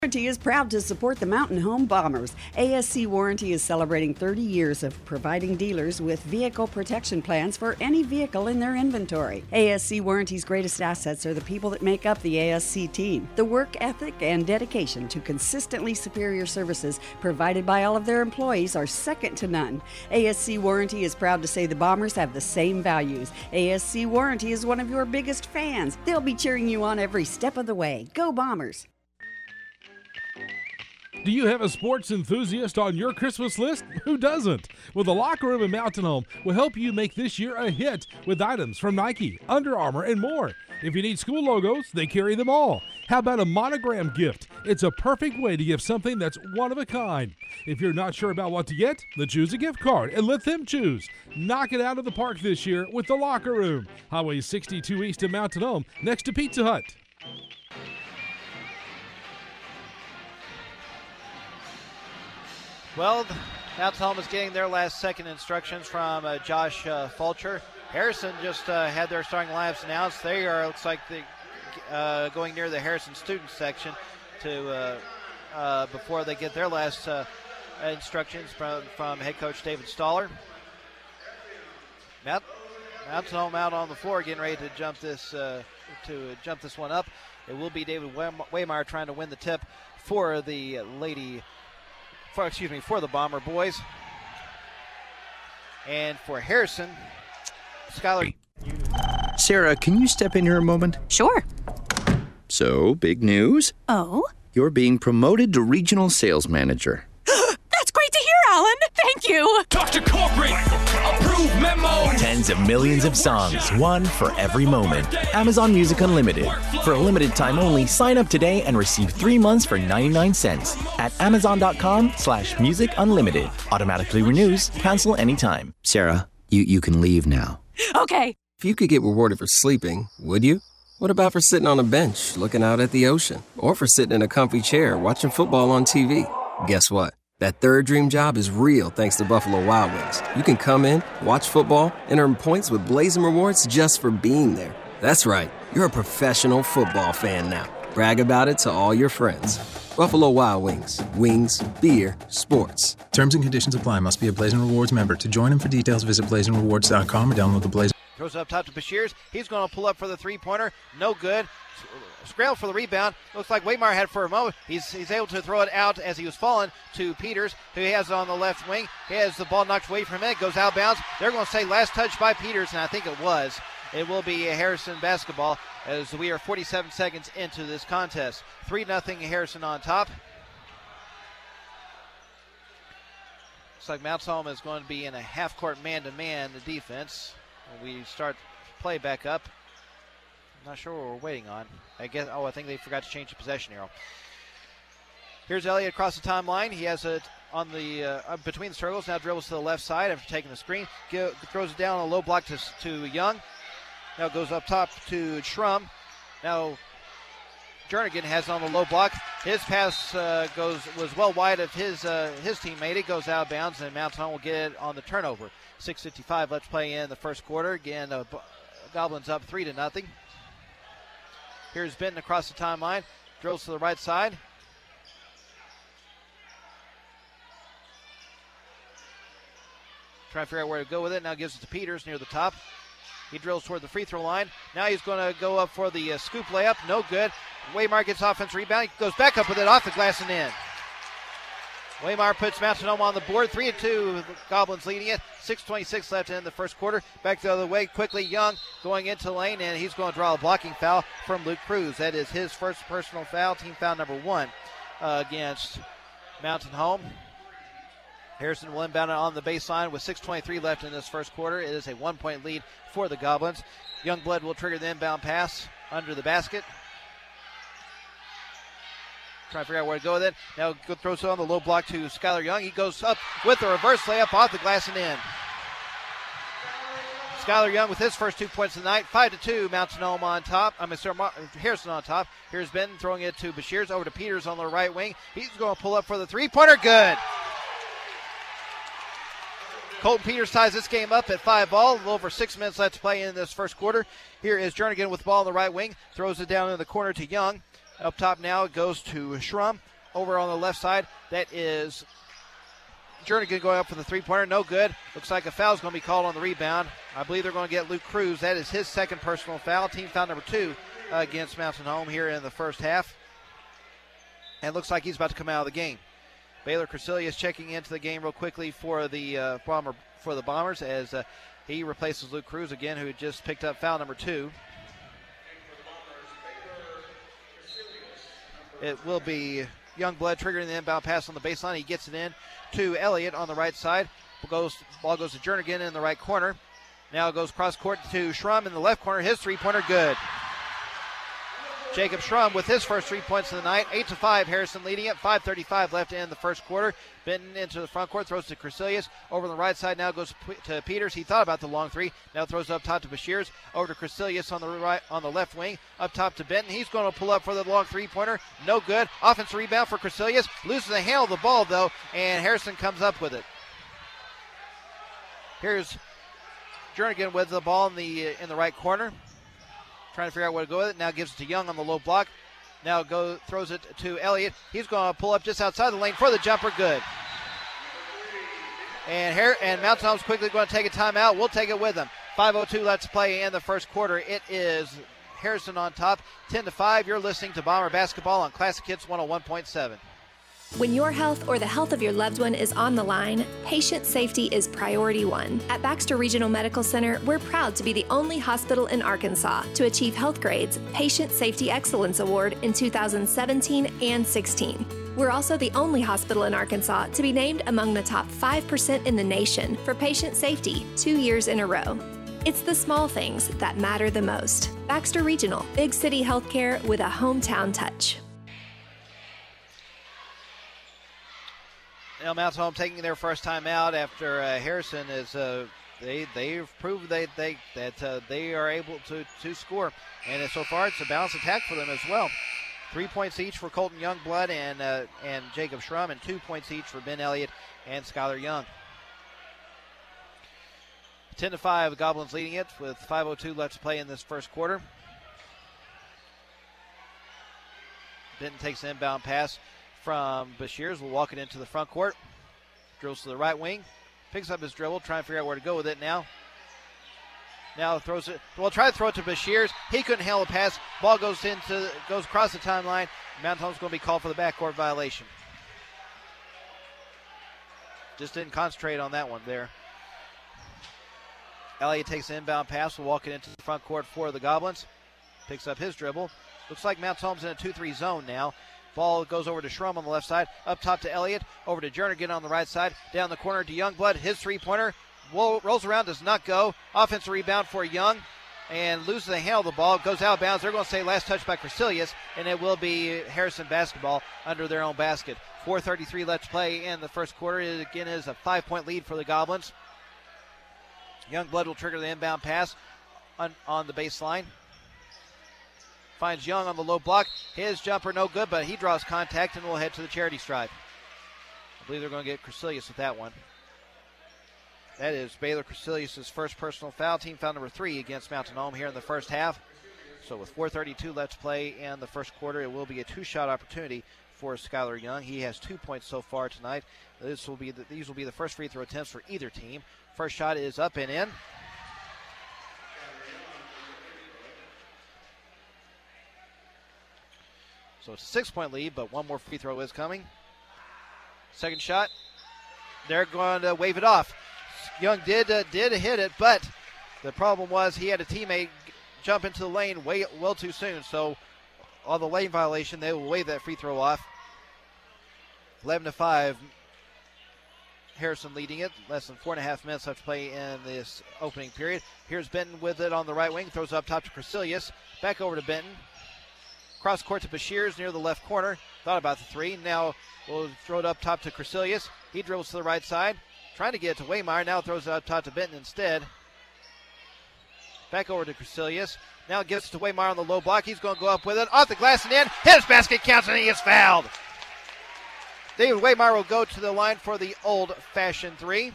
Warranty is proud to support the Mountain Home Bombers. ASC Warranty is celebrating 30 years of providing dealers with vehicle protection plans for any vehicle in their inventory. ASC Warranty's greatest assets are the people that make up the ASC team. The work ethic and dedication to consistently superior services provided by all of their employees are second to none. ASC Warranty is proud to say the Bombers have the same values. ASC Warranty is one of your biggest fans. They'll be cheering you on every step of the way. Go Bombers! Do you have a sports enthusiast on your Christmas list? Who doesn't? Well, the Locker Room at Mountain Home will help you make this year a hit with items from Nike, Under Armour, and more. If you need school logos, they carry them all. How about a monogram gift? It's a perfect way to give something that's one of a kind. If you're not sure about what to get, then choose a gift card and let them choose. Knock it out of the park this year with the Locker Room. Highway 62 East of Mountain Home, next to Pizza Hut. Well, Mountain Home is getting their last second instructions from Josh Fulcher. Harrison just had their starting lineups announced. They are, looks like, going near the Harrison student section to before they get their last instructions from head coach David Stoller. Mountain Home out on the floor, getting ready to jump this one up. It will be David Waymire trying to win the tip for the for the Bomber boys. And for Harrison, Skylar. Sarah, can you step in here a moment? Sure. So, big news? Oh? You're being promoted to regional sales manager. That's great to hear, Alan. Thank you. Dr. Corporate, approved memo. Tens of millions of songs, one for every moment. Amazon Music Unlimited. For a limited time only, sign up today and receive 3 months for 99 cents at amazon.com/music unlimited. Automatically renews, cancel anytime. Sarah, you can leave now. Okay. If you could get rewarded for sleeping, would you? What about for sitting on a bench looking out at the ocean? Or for sitting in a comfy chair watching football on TV? Guess what? That third dream job is real thanks to Buffalo Wild Wings. You can come in, watch football, and earn points with Blazing Rewards just for being there. That's right. You're a professional football fan now. Brag about it to all your friends. Buffalo Wild Wings. Wings, beer, sports. Terms and conditions apply. Must be a Blazing Rewards member. To join them for details, visit blazingrewards.com or download the Blazing. Throws up top to Bashirs. He's going to pull up for the three-pointer. No good. Scramble for the rebound. Looks like Waymire had for a moment. He's able to throw it out as he was falling to Peters, who he has on the left wing. He has the ball knocked away from it. Goes out of bounds. They're going to say last touch by Peters, and I think it was. It will be Harrison basketball as we are 47 seconds into this contest. 3-0 Harrison on top. Looks like Mountain Home is going to be in a half-court man-to-man defense. We start play back up. I'm not sure what we're waiting on. I think they forgot to change the possession arrow. Here's Elliott across the timeline. He has it on the between the circles. Now dribbles to the left side after taking the screen. Throws it down on a low block to Young. Now goes up top to Schrum. Now Jernigan has on the low block. His pass was well wide of his teammate. It goes out of bounds, and Mountain Home will get it on the turnover. 6:55 left play in the first quarter. Again, Goblins up 3-0. Here's Benton across the timeline. Drills to the right side. Trying to figure out where to go with it. Now gives it to Peters near the top. He drills toward the free throw line. Now he's going to go up for the scoop layup. No good. Waymire gets offensive rebound. He goes back up with it off the glass and in. Waymire puts Mountain Home on the board. 3-2, Goblins leading it. 6:26 left in the first quarter. Back the other way quickly. Young going into the lane, and he's going to draw a blocking foul from Luke Cruz. That is his first personal foul, team foul number 1 against Mountain Home. Harrison will inbound it on the baseline with 6:23 left in this first quarter. It is a 1-point lead for the Goblins. Youngblood will trigger the inbound pass under the basket. Trying to figure out where to go with it. Now throws it on the low block to Skylar Young. He goes up with a reverse layup off the glass and in. Skylar Young with his first 2 points of the night. 5-2, Mountain Home on top. Harrison on top. Here's Benton throwing it to Bashirs. Over to Peters on the right wing. He's going to pull up for the three-pointer. Good. Colton Peters ties this game up at 5-all. A little over 6 minutes left to play in this first quarter. Here is Jernigan with the ball on the right wing. Throws it down in the corner to Young. Up top now it goes to Schrum. over on the left side. That is Jernigan going up for the three-pointer. No good. Looks like a foul is going to be called on the rebound. I believe they're going to get Luke Cruz. That is his second personal foul. Team foul number 2 against Mountain Home here in the first half. And looks like he's about to come out of the game. Baylor Crecilius checking into the game real quickly for the Bombers as he replaces Luke Cruz again, who just picked up foul number 2. It will be Youngblood triggering the inbound pass on the baseline. He gets it in to Elliott on the right side. Ball goes to Jernigan in the right corner. Now it goes cross court to Schrum in the left corner. His three-pointer good. Jacob Schrum with his first 3 points of the night. 8-5, Harrison leading it. 5:35 left in the first quarter. Benton into the front court, throws to Crecilius. Over on the right side now goes to Peters. He thought about the long three. Now throws up top to Bashirs. Over to Crecilius on the right, on the left wing. Up top to Benton. He's going to pull up for the long three-pointer. No good. Offensive rebound for Crecilius. Loses the handle of the ball though, and Harrison comes up with it. Here's Jernigan with the ball in the right corner. Trying to figure out where to go with it. Now gives it to Young on the low block. Now throws it to Elliott. He's going to pull up just outside the lane for the jumper. Good. And Mountain Home's quickly going to take a timeout. We'll take it with them. 5:02 left to play in the first quarter. It is Harrison on top. 10-5. You're listening to Bomber Basketball on Classic Hits 101.7. When your health or the health of your loved one is on the line, patient safety is priority one. At Baxter Regional Medical Center, we're proud to be the only hospital in Arkansas to achieve Health Grade's Patient Safety Excellence Award in 2017 and 16. We're also the only hospital in Arkansas to be named among the top 5% in the nation for patient safety 2 years in a row. It's the small things that matter the most. Baxter Regional, big city healthcare with a hometown touch. Now Mountain Home taking their first time out after Harrison is they've proved that they are able to score, and so far it's a balanced attack for them as well. 3 points each for Colton Youngblood and Jacob Schrum, and 2 points each for Ben Elliott and Skylar Young. 10-5, the Goblins leading it with 5:02 left to play in this first quarter. Benton takes an inbound pass from Bashirs. Will walk it into the front court. Drills to the right wing. Picks up his dribble, trying to figure out where to go with it now. Now throws it. Well, try to throw it to Bashirs. He couldn't handle the pass. Ball goes across the timeline. Mountain Home's going to be called for the backcourt violation. Just didn't concentrate on that one there. Elliott takes an inbound pass. Will walk it into the front court for the Goblins. Picks up his dribble. Looks like Mountain Home's in a 2-3 zone now. Ball goes over to Schrum on the left side. Up top to Elliott. Over to Jernigan on the right side. Down the corner to Youngblood. His three-pointer rolls around, does not go. Offensive rebound for Young. And loses the handle of the ball. Goes out of bounds. They're going to say last touch by Crecilius. And it will be Harrison basketball under their own basket. 4:33 left to play in the first quarter. It again is a 5-point lead for the Goblins. Youngblood will trigger the inbound pass on the baseline. Finds Young on the low block. His jumper no good, but he draws contact and will head to the charity stripe. I believe they're going to get Crecilius with that one. That is Baylor Crecilius' first personal foul. Team foul number 3 against Mountain Home here in the first half. So with 4:32 left to play in the first quarter, it will be a 2-shot opportunity for Skylar Young. He has 2 points so far tonight. These will be the first free throw attempts for either team. First shot is up and in. So it's a 6-point lead, but one more free throw is coming. Second shot. They're going to wave it off. Young did hit it, but the problem was he had a teammate jump into the lane well too soon. So on the lane violation, they will wave that free throw off. 11-5. Harrison leading it. Less than 4.5 minutes left to play in this opening period. Here's Benton with it on the right wing. Throws it up top to Crecilius. Back over to Benton. Cross court to Bashirs near the left corner. Thought about the three. Now we'll throw it up top to Crecilius. He dribbles to the right side. Trying to get it to Waymire. Now throws it up top to Benton instead. Back over to Crecilius. Now gets it to Waymire on the low block. He's going to go up with it. Off the glass and in. His basket counts and he gets fouled. David Waymire will go to the line for the old-fashioned three.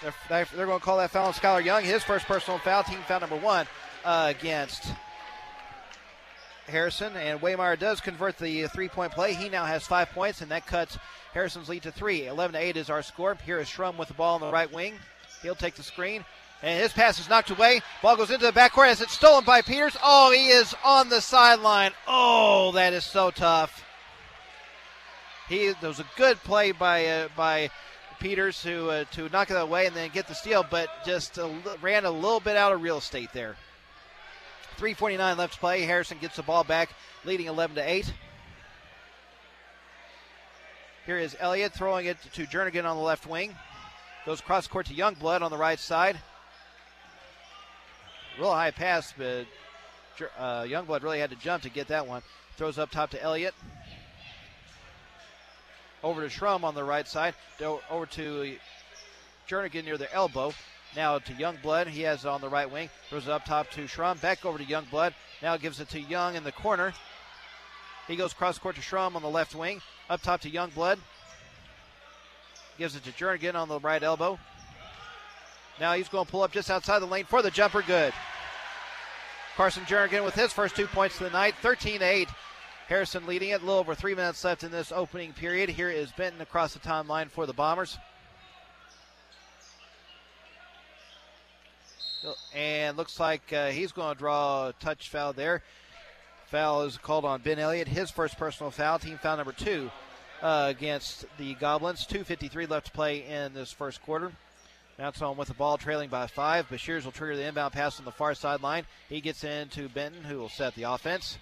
They're going to call that foul on Skylar Young. His first personal foul, team foul number 1 against Harrison. And Waymire does convert the three-point play. He now has 5 points, and that cuts Harrison's lead to 3. 11-8 is our score. Here is Schrum with the ball on the right wing. He'll take the screen. And his pass is knocked away. Ball goes into the backcourt as it's stolen by Peters. Oh, he is on the sideline. Oh, that is so tough. There was a good play by Peters to knock it away and then get the steal, but just ran a little bit out of real estate there. 3:49 left to play. Harrison gets the ball back, leading 11-8. Here is Elliott throwing it to Jernigan on the left wing. Goes cross court to Youngblood on the right side. Real high pass, but Youngblood really had to jump to get that one. Throws up top to Elliott. Over to Schrum on the right side. Over to Jernigan near the elbow. Now to Youngblood. He has it on the right wing. Throws it up top to Schrum. Back over to Youngblood. Now gives it to Young in the corner. He goes cross court to Schrum on the left wing. Up top to Youngblood. Gives it to Jernigan on the right elbow. Now he's going to pull up just outside the lane for the jumper. Good. Carson Jernigan with his first 2 points of the night. 13-8. Harrison leading it. A little over 3 minutes left in this opening period. Here is Benton across the timeline for the Bombers. And looks like he's going to draw a touch foul there. Foul is called on Ben Elliott. His first personal foul, team foul number 2 against the Goblins. 2:53 left to play in this first quarter. Mounts on with the ball, trailing by 5. Bashirs will trigger the inbound pass on the far sideline. He gets into Benton, who will set the offense.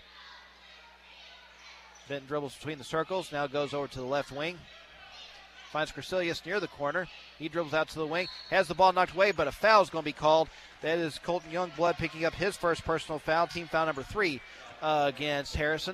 Benton dribbles between the circles, now goes over to the left wing. Finds Crecilius near the corner. He dribbles out to the wing, has the ball knocked away, but a foul is going to be called. That is Colton Youngblood picking up his first personal foul, team foul number 3 against Harrison.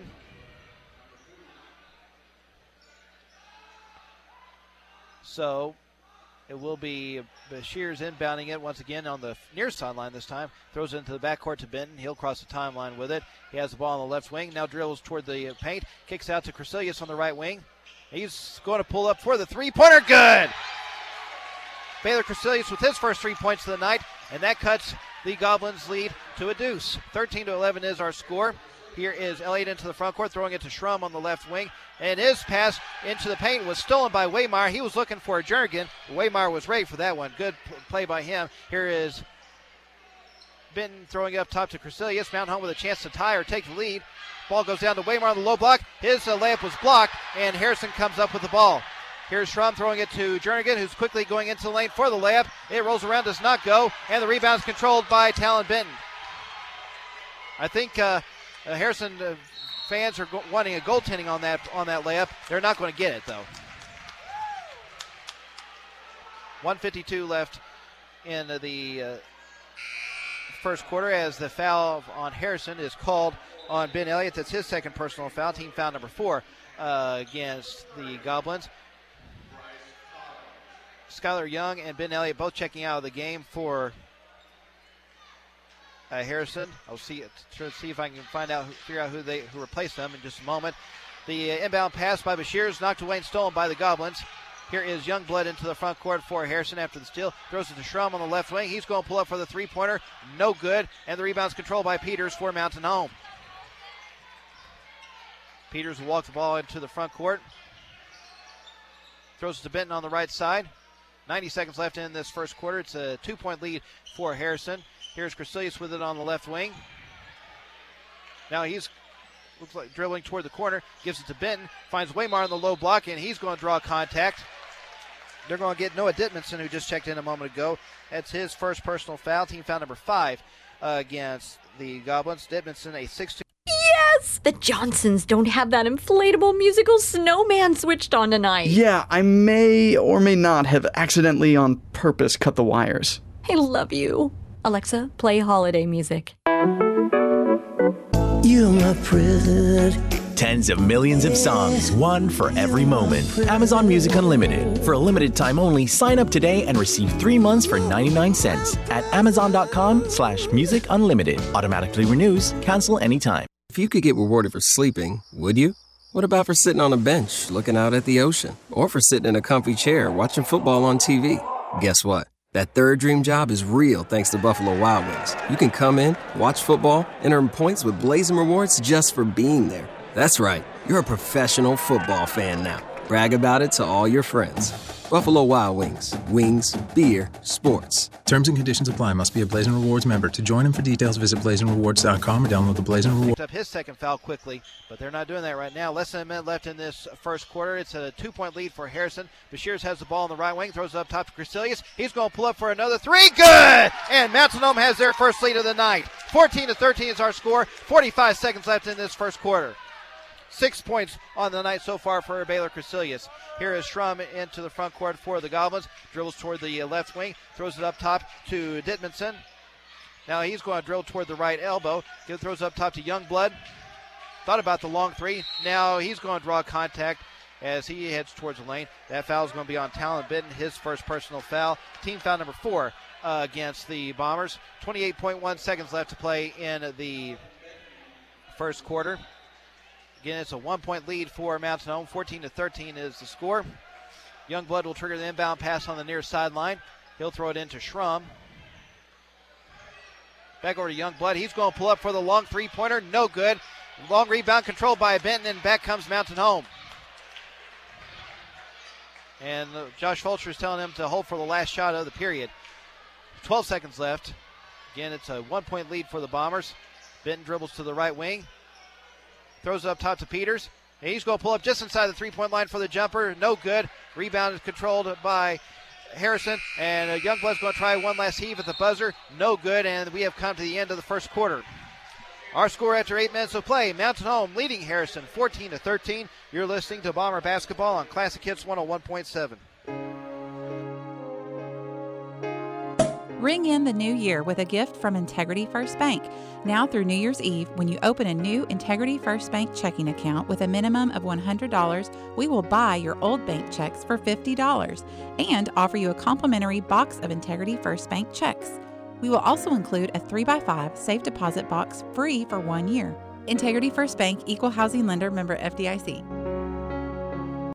So it will be Bashirs inbounding it once again on the near sideline this time. Throws it into the backcourt to Benton. He'll cross the timeline with it. He has the ball on the left wing. Now dribbles toward the paint. Kicks out to Crecilius on the right wing. He's going to pull up for the three-pointer. Good! Baylor Crecilius with his first 3 points of the night, and that cuts the Goblins' lead to a deuce. 13-11 is our score. Here is Elliott into the front court, throwing it to Schrum on the left wing. And his pass into the paint was stolen by Waymire. He was looking for a Jernigan. Waymire was ready for that one. Good play by him. Here is Benton throwing it up top to Crecilius. Mountain Home with a chance to tie or take the lead. Ball goes down to Waymire on the low block. His layup was blocked, and Harrison comes up with the ball. Here's Schrum throwing it to Jernigan, who's quickly going into the lane for the layup. It rolls around, does not go, and the rebound is controlled by Talon Benton. I think Harrison fans are wanting a goaltending on that layup. They're not going to get it, though. 1:52 left in the first quarter as the foul on Harrison is called on Ben Elliott. That's his second personal foul, team foul number 4 against the Goblins. Skylar Young and Ben Elliott both checking out of the game for Harrison. I'll see if I can figure out who replaced them in just a moment. The inbound pass by Bashir is knocked away and stolen by the Goblins. Here is Youngblood into the front court for Harrison after the steal. Throws it to Schrum on the left wing. He's going to pull up for the three-pointer. No good. And the rebound's controlled by Peters for Mountain Home. Peters will walk the ball into the front court. Throws it to Benton on the right side. 90 seconds left in this first quarter. It's a 2-point lead for Harrison. Here's Crecilius with it on the left wing. Now looks like dribbling toward the corner. Gives it to Benton. Finds Waymire on the low block, and he's going to draw contact. They're going to get Noah Dittmanson, who just checked in a moment ago. That's his first personal foul. Team foul number 5 against the Goblins. Dittmanson, a 6'2". Yes! The Johnsons don't have that inflatable musical snowman switched on tonight. Yeah, I may or may not have accidentally on purpose cut the wires. I love you. Alexa, play holiday music. You're my present. Tens of millions of songs, one for every moment. Amazon Music Unlimited. For a limited time only, sign up today and receive 3 months for 99 cents at amazon.com/music unlimited. Automatically renews, cancel anytime. If you could get rewarded for sleeping, would you? What about for sitting on a bench looking out at the ocean? Or for sitting in a comfy chair watching football on TV? Guess what? That third dream job is real thanks to Buffalo Wild Wings. You can come in, watch football, and earn points with Blazing Rewards just for being there. That's right. You're a professional football fan now. Brag about it to all your friends. Buffalo Wild Wings. Wings, beer, sports. Terms and conditions apply. Must be a Blazing Rewards member. To join and for details, visit blazingrewards.com or download the Blazing Rewards. Picked up his second foul quickly, but they're not doing that right now. Less than a minute left in this first quarter. It's a 2-point lead for Harrison. Bashirs has the ball on the right wing, throws it up top to Crecilius. He's going to pull up for another three. Good! And Mountain Home has their first lead of the night. 14-13 is our score. 45 seconds left in this first quarter. 6 points on the night so far for Baylor Crecilius. Here is Schrum into the front court for the Goblins. Dribbles toward the left wing. Throws it up top to Dittmanson. Now he's going to drill toward the right elbow. Throws up top to Youngblood. Thought about the long three. Now he's going to draw contact as he heads towards the lane. That foul is going to be on Talon Bitten, his first personal foul. Team foul number 4 against the Bombers. 28.1 seconds left to play in the first quarter. Again, it's a 1-point lead for Mountain Home. 14-13 is the score. Youngblood will trigger the inbound pass on the near sideline. He'll throw it into Schrum. Back over to Youngblood. He's going to pull up for the long three-pointer. No good. Long rebound controlled by Benton, and back comes Mountain Home. And Josh Fulcher is telling him to hold for the last shot of the period. 12 seconds left. Again, it's a 1-point lead for the Bombers. Benton dribbles to the right wing. Throws it up top to Peters. And he's going to pull up just inside the three-point line for the jumper. No good. Rebound is controlled by Harrison. And Youngblood's going to try one last heave at the buzzer. No good. And we have come to the end of the first quarter. Our score after 8 minutes of play, Mountain Home leading Harrison 14-13. You're listening to Bomber Basketball on Classic Hits 101.7. Ring in the new year with a gift from Integrity First Bank. Now through New Year's Eve, when you open a new Integrity First Bank checking account with a minimum of $100, we will buy your old bank checks for $50 and offer you a complimentary box of Integrity First Bank checks. We will also include a 3x5 safe deposit box free for 1 year. Integrity First Bank, Equal Housing Lender, member FDIC.